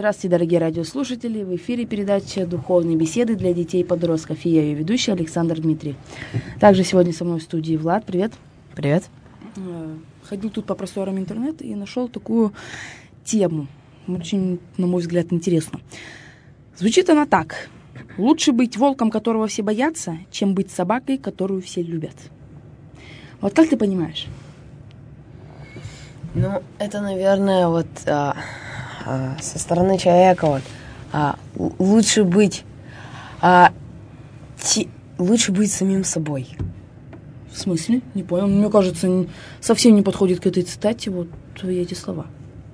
Здравствуйте, дорогие радиослушатели! В эфире передача «Духовные беседы для детей и подростков». И я ее ведущий Александр Дмитриев. Также сегодня со мной в студии Влад. Привет. Привет. Ходил тут по просторам интернета и нашел такую тему. Очень, на мой взгляд, интересно. Звучит она так. Лучше быть волком, которого все боятся, чем быть собакой, которую все любят. Вот как ты понимаешь? Ну, это, наверное, вот со стороны человека лучше быть самим собой. В смысле? Не понял. Мне кажется, совсем не подходит к этой цитате вот твои эти слова.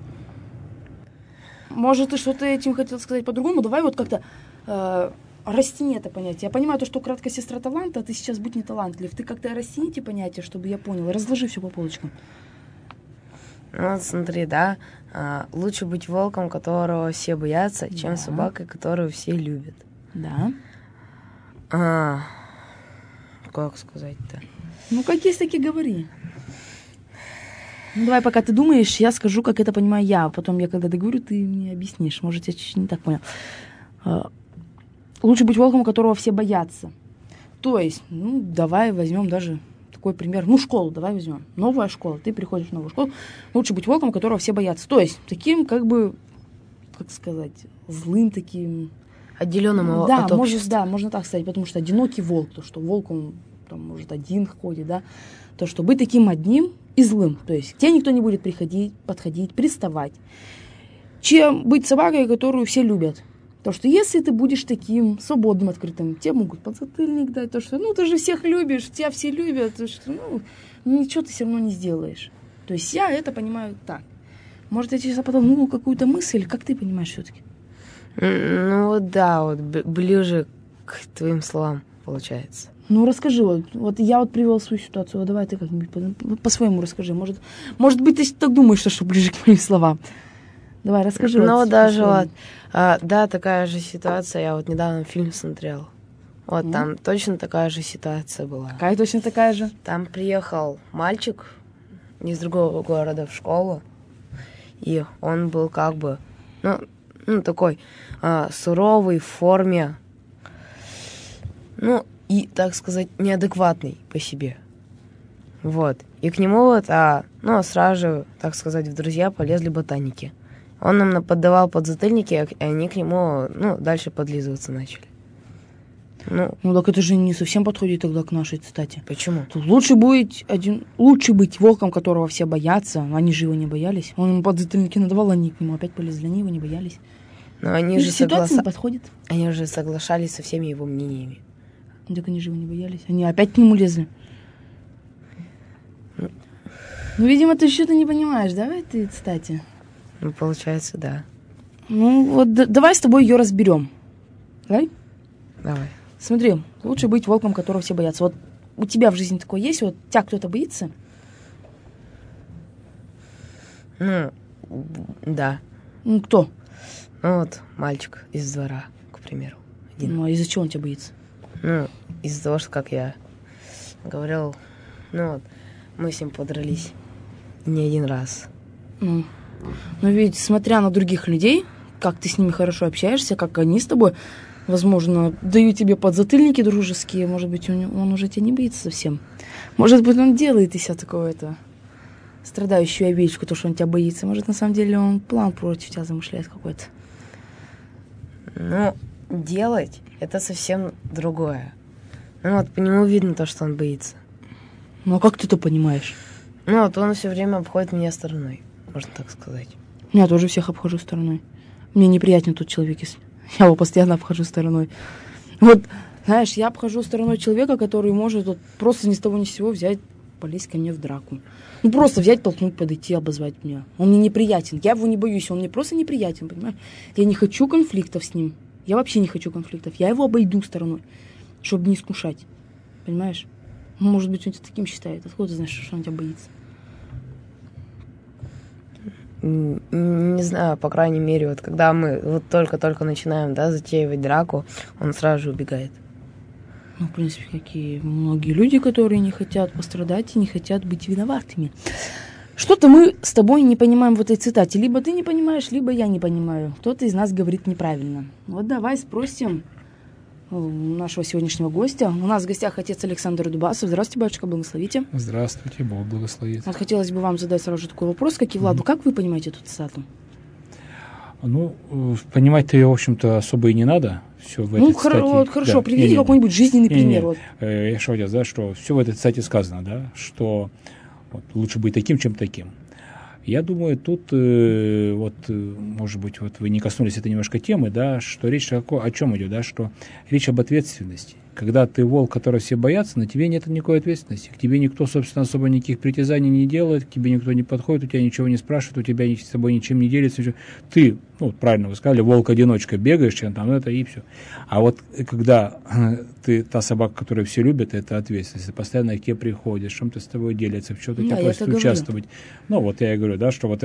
Может, ты что-то этим хотел сказать по-другому? Давай вот как-то растяни это понятие. Я понимаю то, что краткая сестра таланта, а ты сейчас будь не талантлив. Ты как-то растяни эти понятия, чтобы я понял. Разложи все по полочкам. Ну, вот смотри, да, лучше быть волком, которого все боятся, чем собакой, которую все любят. Да. Как сказать-то? Ну, как есть, так и говори. Ну, давай, пока ты думаешь, я скажу, как это понимаю я. Потом я, когда договорю, ты мне объяснишь. Может, я чуть-чуть не так понял. Лучше быть волком, которого все боятся. То есть, давай возьмем даже такой пример. Школу давай возьмем. Новая школа. Ты приходишь в новую школу. Лучше быть волком, которого все боятся. То есть, таким, как сказать, злым таким. Отделенным от общества. Да, можно так сказать. Потому что одинокий волк. То, что волк, он там, может, один ходит, да. То, что быть таким одним и злым. То есть, к тебе никто не будет подходить, приставать. Чем быть собакой, которую все любят. То, что если ты будешь таким свободным, открытым, тебе могут подзатыльник дать, то, что, ты же всех любишь, тебя все любят, то, что, ничего ты все равно не сделаешь. То есть я это понимаю так. Может, я сейчас потом какую-то мысль, как ты понимаешь все-таки? Да, ближе к твоим словам получается. Расскажи, вот я привел свою ситуацию, давай ты как-нибудь по-своему расскажи. Может быть, ты так думаешь, что ближе к моим словам. Давай, расскажи. Да, такая же ситуация. Я недавно фильм смотрел. Там точно такая же ситуация была. Какая точно такая же? Там приехал мальчик из другого города в школу, и он был такой суровый в форме, и, так сказать, неадекватный по себе. И к нему сразу же, так сказать, в друзья полезли ботаники. Он нам поддавал подзатыльники, и они к нему, дальше подлизываться начали. Так это же не совсем подходит тогда к нашей цитате. Почему? Тут лучше быть волком, которого все боятся. Они же его не боялись. Он ему подзатыльники надавал, они к нему опять полезли, они его не боялись. Но они же ситуация не подходит. Они же соглашались со всеми его мнениями. Так они же его не боялись. Они опять к нему лезли. Видимо, ты что-то не понимаешь, да, в этой цитате? Получается, да. Давай с тобой ее разберем. Давай? Давай. Смотри, лучше быть волком, которого все боятся. Вот у тебя в жизни такое есть? Вот тебя кто-то боится? Да. Кто? Мальчик из двора, к примеру. Один. А из-за чего он тебя боится? Из-за того, что, как я говорил, мы с ним подрались не один раз. Ведь, смотря на других людей, как ты с ними хорошо общаешься, как они с тобой, возможно, дают тебе подзатыльники дружеские, может быть, он уже тебя не боится совсем. Может быть, он делает из себя такого страдающую овечку, то, что он тебя боится. Может, на самом деле он план против тебя замышляет какой-то. Делать — это совсем другое. По нему видно то, что он боится. А как ты это понимаешь? Он все время обходит меня стороной, можно так сказать. Я тоже всех обхожу стороной. Мне неприятен тот человек, если я его постоянно обхожу стороной. Знаешь, я обхожу стороной человека, который может просто ни с того ни с сего взять, полезть ко мне в драку. Просто взять, толкнуть, подойти, обозвать меня. Он мне неприятен. Я его не боюсь, он мне просто неприятен, понимаешь? Я не хочу конфликтов с ним. Я вообще не хочу конфликтов. Я его обойду стороной, чтобы не искушать. Понимаешь? Может быть, он тебя таким считает. Откуда ты знаешь, что он тебя боится? Не знаю, по крайней мере, когда мы только-только начинаем, затеивать драку, он сразу же убегает. В принципе, как и многие люди, которые не хотят пострадать и не хотят быть виноватыми. Что-то мы с тобой не понимаем в этой цитате. Либо ты не понимаешь, либо я не понимаю. Кто-то из нас говорит неправильно. Вот давай спросим нашего сегодняшнего гостя. У нас в гостях отец Александр Дубасов. Здравствуйте, батюшка, благословите. Здравствуйте, Бог благословит. Вот хотелось бы вам задать сразу же такой вопрос, как и Владу. Как вы понимаете эту цитату? Ну, понимать-то ее, в общем-то, особо и не надо. Все в этой цитате. Вот, хорошо, да. приведите какой-нибудь жизненный пример. Вот. Я что хотел, да, что все в этой цитате сказано, да, что вот, лучше быть таким, чем таким. Я думаю, тут, может быть, вот вы не коснулись этой немножко темы, да, что речь о чем идет, да, что речь об ответственности. Когда ты волк, которого все боятся, на тебе нет никакой ответственности. К тебе никто, собственно, особо никаких притязаний не делает, к тебе никто не подходит, у тебя ничего не спрашивает, у тебя с тобой ничем не делится. Ты, правильно вы сказали, волк-одиночка, бегаешь, чем там, это и все. А вот когда ты та собака, которую все любят, это ответственность. Ты постоянно к тебе приходишь, чем-то с тобой делится, в чем-то тебя просят участвовать. Вот я и говорю, да, что вот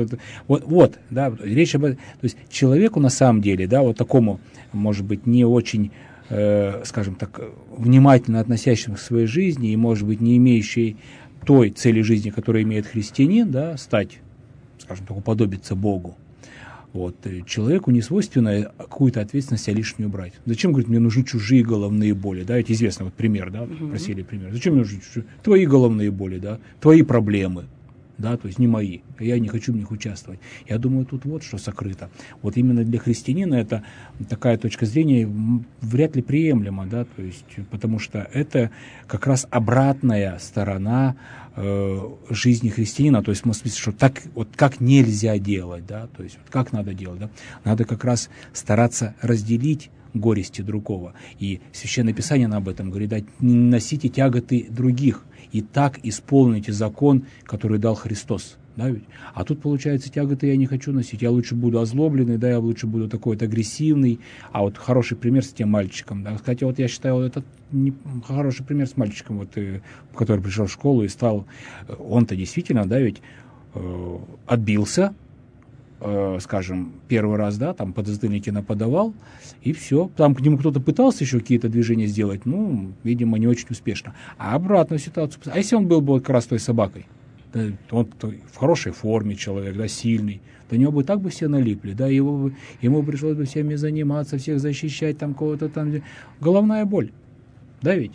это, да, речь об этом. То есть человеку на самом деле, да, вот такому, может быть, не очень, скажем так, внимательно относящим к своей жизни и, может быть, не имеющий той цели жизни, которую имеет христианин, да, стать, скажем так, уподобиться Богу. Вот. Человеку не свойственно какую-то ответственность лишнюю брать. Зачем, говорит, мне нужны чужие головные боли? Да, ведь известный вот пример, да, просили пример. Зачем мне нужны твои головные боли, да, твои проблемы? Да, то есть не мои, я не хочу в них участвовать. Я думаю, тут вот что сокрыто. Вот именно для христианина это такая точка зрения вряд ли приемлема, да, то есть, потому что это как раз обратная сторона жизни христианина, то есть в смысле, что так, вот как нельзя делать, да, то есть вот как надо делать, да, надо как раз стараться разделить горести другого. И Священное Писание об этом говорит, да, не носите тяготы других, и так исполните закон, который дал Христос. Да, ведь? А тут, получается, тяготы я не хочу носить. Я лучше буду озлобленный, да, я лучше буду такой вот агрессивный. А вот хороший пример с тем мальчиком. Да. Кстати, вот я считаю, вот этот хороший пример с мальчиком, вот, который пришел в школу и стал, он-то действительно, да, ведь отбился, скажем, первый раз, да, там подзатыльники нападавал, и все. Там к нему кто-то пытался еще какие-то движения сделать, видимо, не очень успешно. А обратную ситуацию. А если он был бы как раз той собакой? Да, он в хорошей форме человек, да, сильный. До него бы так бы все налипли, да, ему пришлось бы всеми заниматься, всех защищать, там кого-то там. Головная боль. Да ведь?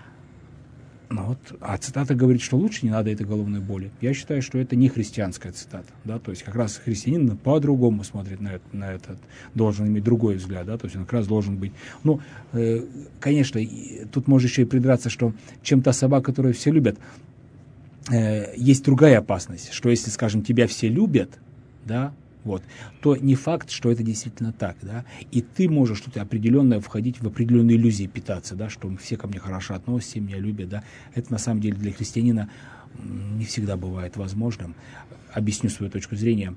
А цитата говорит, что лучше не надо этой головной боли. Я считаю, что это не христианская цитата. Да? То есть как раз христианин по-другому смотрит на этот, должен иметь другой взгляд. Да? То есть он как раз должен быть... конечно, тут можно еще и придраться, что чем та собака, которую все любят, есть другая опасность, что если, скажем, тебя все любят, да, то не факт, что это действительно так, да, и ты можешь что-то определенное входить в определенные иллюзии, питаться, да, что все ко мне хорошо относятся, все меня любят, да, это на самом деле для христианина не всегда бывает возможным. Объясню свою точку зрения.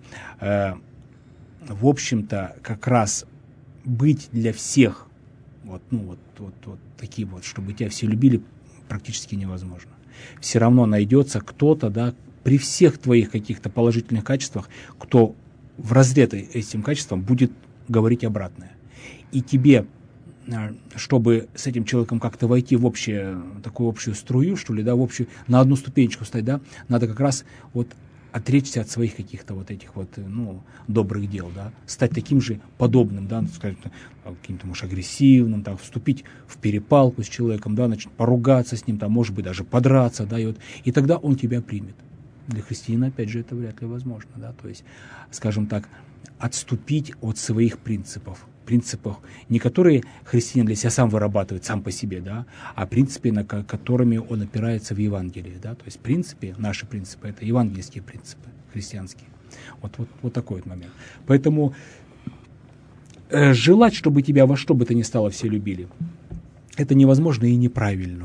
В общем-то, как раз быть для всех таким вот, чтобы тебя все любили, практически невозможно. Все равно найдется кто-то, да, при всех твоих каких-то положительных качествах, кто вразрез этим качеством будет говорить обратное. И тебе, чтобы с этим человеком как-то войти в такую общую струю, что ли, да, на одну ступенечку стать, да, надо как раз отречься от своих каких-то этих добрых дел, да, стать таким же подобным, да, скажем, каким-то, может, агрессивным, там, вступить в перепалку с человеком, да, начать поругаться с ним, там, может быть, даже подраться, да, и тогда он тебя примет. Для христианина, опять же, это вряд ли возможно, да, то есть, скажем так, отступить от своих принципов, не которые христианин для себя сам вырабатывает, сам по себе, да, а принципы, на которыми он опирается в Евангелии, да, то есть наши принципы, это евангельские принципы, христианские. Вот такой вот момент. Поэтому желать, чтобы тебя во что бы то ни стало все любили, это невозможно и неправильно.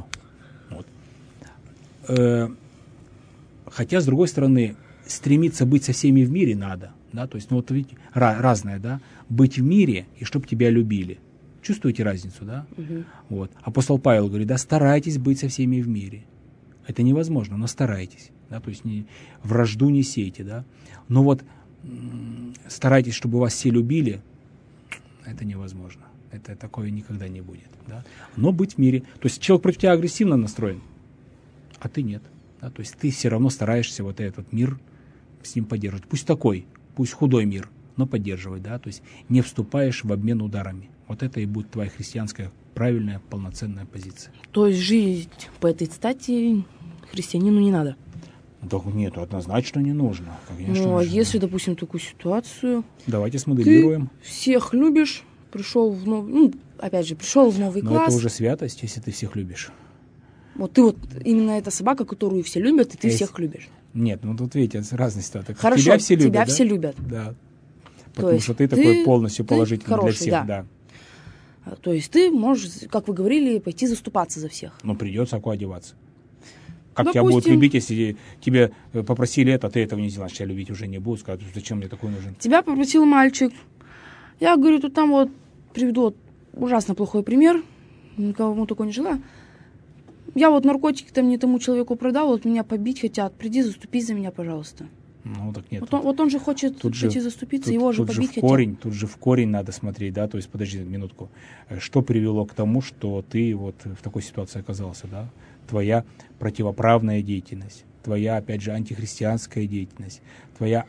Хотя, с другой стороны, стремиться быть со всеми в мире надо. Да? То есть, видите, разное, да? Быть в мире, и чтобы тебя любили. Чувствуете разницу, да? Угу. Апостол Павел говорит, да, старайтесь быть со всеми в мире. Это невозможно, но старайтесь. Да? То есть, вражду не сейте, да? Но старайтесь, чтобы вас все любили, это невозможно. Это такое никогда не будет. Да? Но быть в мире. То есть, человек против тебя агрессивно настроен, а ты нет. Да? То есть ты все равно стараешься вот этот мир с ним поддерживать. Пусть такой, пусть худой мир, но поддерживать, да, то есть не вступаешь в обмен ударами. Вот это и будет твоя христианская правильная, полноценная позиция. То есть жить по этой стати христианину не надо? Да нет, однозначно не нужно. Конечно, Ну, а нужно. если, допустим, такую ситуацию, Давайте смоделируем. ты всех любишь, пришел в новый, ну, опять же, пришел в новый Но класс. это уже святость, если ты всех любишь. Вот ты вот именно эта собака, которую все любят, и ты Если- всех любишь. Нет, ну тут видите, разные ситуации. Хорошо, тебя все любят, тебя да? все любят. Да. Потому есть что ты ты- такой полностью ты положительный для хороший, всех, да. да. То есть ты можешь, как вы говорили, пойти заступаться за всех. Но придется одеваться. Как тебя будут Допустим, любить, если тебе попросили это, ты этого не сделаешь, тебя любить уже не будут, скажут, зачем мне такой нужен? тебя попросил мальчик. Я говорю, тут там вот приведу вот ужасно плохой пример. Никому такой не желаю. Я вот наркотики там не тому человеку продал, вот меня побить хотят. Приди, заступись за меня, пожалуйста. Ну так нет. Вот он же хочет Тут же- пойти заступиться, его же тут побить в хотят. корень, тут же в корень надо смотреть, да, то есть, подожди минутку, что привело к тому, что ты вот в такой ситуации оказался, да, твоя противоправная деятельность, твоя, опять же, антихристианская деятельность, твоя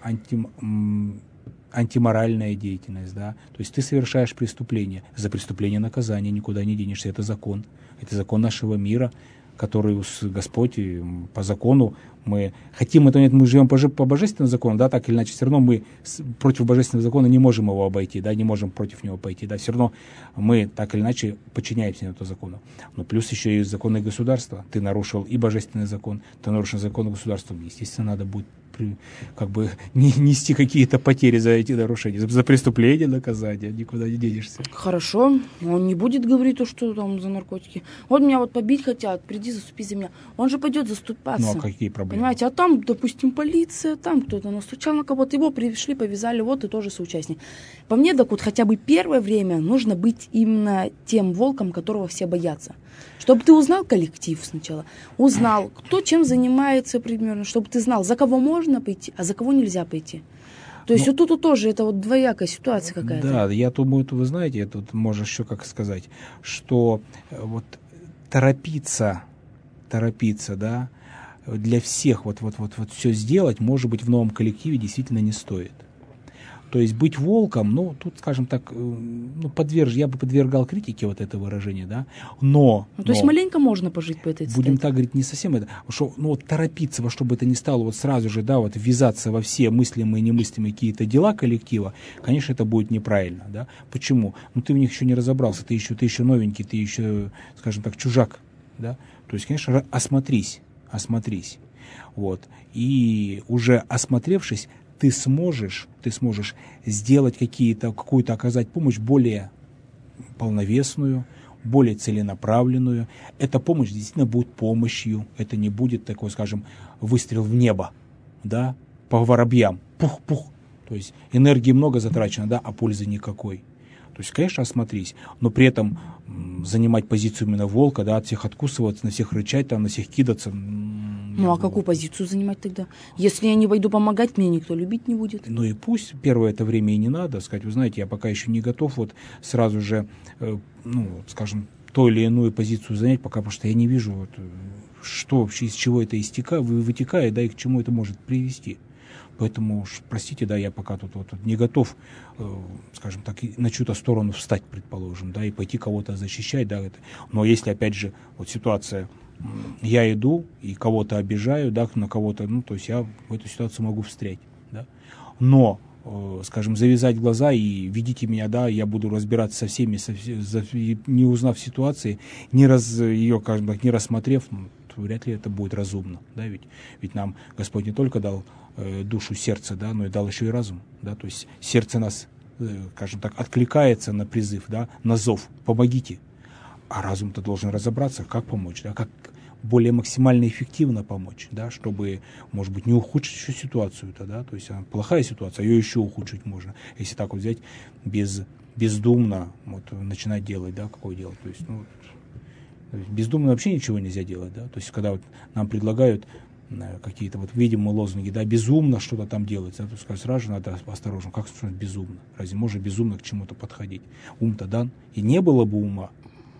антиморальная деятельность, да, то есть ты совершаешь преступление, за преступление наказание, никуда не денешься, это закон нашего мира, который Господь по закону мы хотим это нет, мы живем по божественному закону, да, так или иначе, все равно мы против божественного закона не можем его обойти, да, не можем против него пойти, да, все равно мы так или иначе подчиняемся этому закону. Но плюс еще и законы государства. Ты нарушил и божественный закон, ты нарушил закон государства, естественно, надо будет как бы нести какие-то потери за эти нарушения, за преступление наказания, никуда не денешься. Хорошо, он не будет говорить то, что там за наркотики. Вот меня вот побить хотят, приди, заступись за меня. Он же пойдет заступаться. Ну а какие проблемы? Понимаете, а там, допустим, полиция, там кто-то настучал на кого-то, его пришли, повязали, вот и тоже соучастник. По мне, так вот хотя бы первое время нужно быть именно тем волком, которого все боятся. Чтобы ты узнал коллектив сначала, узнал, кто чем занимается примерно, чтобы ты знал, за кого можно пойти, а за кого нельзя пойти. То есть вот тут тоже это вот двоякая ситуация какая-то. Да, я думаю, вы знаете, тут можно еще как сказать, что вот торопиться, да, для всех вот все сделать, может быть, в новом коллективе действительно не стоит. То есть быть волком, ну, тут, скажем так, ну, я бы подвергал критике вот это выражение, да, но... То есть маленько можно пожить по этой цитате. Будем так говорить, не совсем это, что, ну, вот торопиться во что бы это ни стало, вот сразу же, да, вот ввязаться во все мыслимые и немыслимые какие-то дела коллектива, конечно, это будет неправильно, да. Почему? Ну, ты в них еще не разобрался, ты еще новенький, ты еще, скажем так, чужак, да. То есть, конечно, осмотрись, вот, и уже осмотревшись, ты сможешь сделать какую-то оказать помощь более полновесную, более целенаправленную. Эта помощь действительно будет помощью. Это не будет такой, скажем, выстрел в небо, да, по воробьям. Пух-пух. То есть энергии много затрачено, да, а пользы никакой. То есть, конечно, осмотрись, но при этом занимать позицию именно волка, да, от всех откусываться, на всех рычать, там, на всех кидаться. Ну, а какую позицию занимать тогда? Если я не пойду помогать, меня никто любить не будет. Ну и пусть первое это время и не надо, сказать, вы знаете, я пока еще не готов вот сразу же, скажем, ту или иную позицию занять, потому что я не вижу, вот, что вообще, из чего это вытекает, да, и к чему это может привести. Поэтому, простите, да, я пока тут не готов, скажем так, на чью-то сторону встать, предположим, да, и пойти кого-то защищать, да, это. Но если, опять же, вот ситуация, я иду и кого-то обижаю, да, на кого-то, ну, то есть я в эту ситуацию могу встрять, да. Но, скажем, завязать глаза и ведите меня, да, я буду разбираться со всеми, не узнав ситуации, ее, скажем так, не рассмотрев, вряд ли это будет разумно, да, ведь нам Господь не только дал душу, сердце, да, но и дал еще и разум, да, то есть сердце нас, скажем так, откликается на призыв, да, на зов, помогите, а разум-то должен разобраться, как помочь, да, как более максимально эффективно помочь, да, чтобы, может быть, не ухудшить еще ситуацию-то, да, то есть плохая ситуация, ее еще ухудшить можно, если так вот взять бездумно вот, начинать делать, да, какое дело, то есть, ну, бездумно вообще ничего нельзя делать, да, то есть когда вот нам предлагают какие-то вот видимые лозунги, да, безумно что-то там делать, да, то сказать, сразу же надо осторожно, как безумно, разве можно безумно к чему-то подходить? Ум-то дан, и не было бы ума,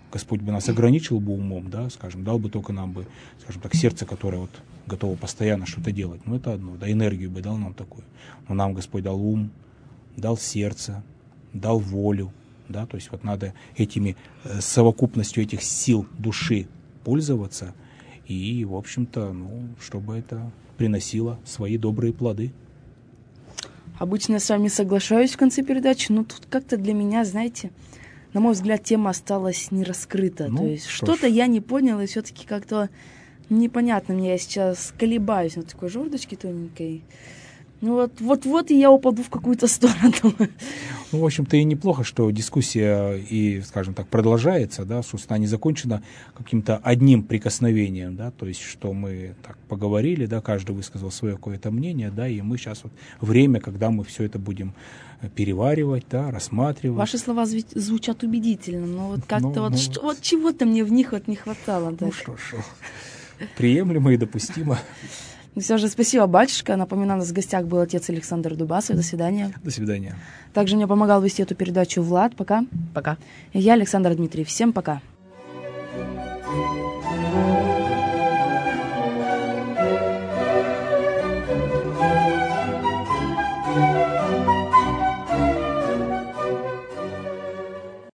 Господь бы нас ограничил бы умом, да, скажем, дал бы только нам бы, скажем так, сердце, которое вот готово постоянно что-то делать. Ну, это одно, да, энергию бы дал нам такую. Но нам Господь дал ум, дал сердце, дал волю, да, то есть вот надо этими, совокупностью этих сил души пользоваться, и, в общем-то, ну, чтобы это приносило свои добрые плоды. Обычно я с вами соглашаюсь в конце передачи, но тут как-то для меня, знаете, на мой взгляд, тема осталась не раскрыта. Ну, То есть что что-то ж. я не поняла, и все-таки как-то непонятно мне. Я сейчас колебаюсь на такой жердочке тоненькой. Ну вот и я упаду в какую-то сторону. Ну, в общем-то, и неплохо, что дискуссия и, скажем так, продолжается, да, собственно, не закончена каким-то одним прикосновением, да, то есть, что мы так поговорили, да, каждый высказал свое какое-то мнение, да, и мы сейчас вот время, когда мы все это будем переваривать, да, рассматривать. Ваши слова звучат убедительно, но вот как-то Ну, вот чего-то мне в них вот не хватало. Ну Так. что ж, приемлемо и допустимо. Все же спасибо, батюшка. Напоминаю, у нас в гостях был отец Александр Дубасов. До свидания. До свидания. Также мне помогал вести эту передачу Влад. Пока. Пока. И я, Александр Дмитриев. Всем пока.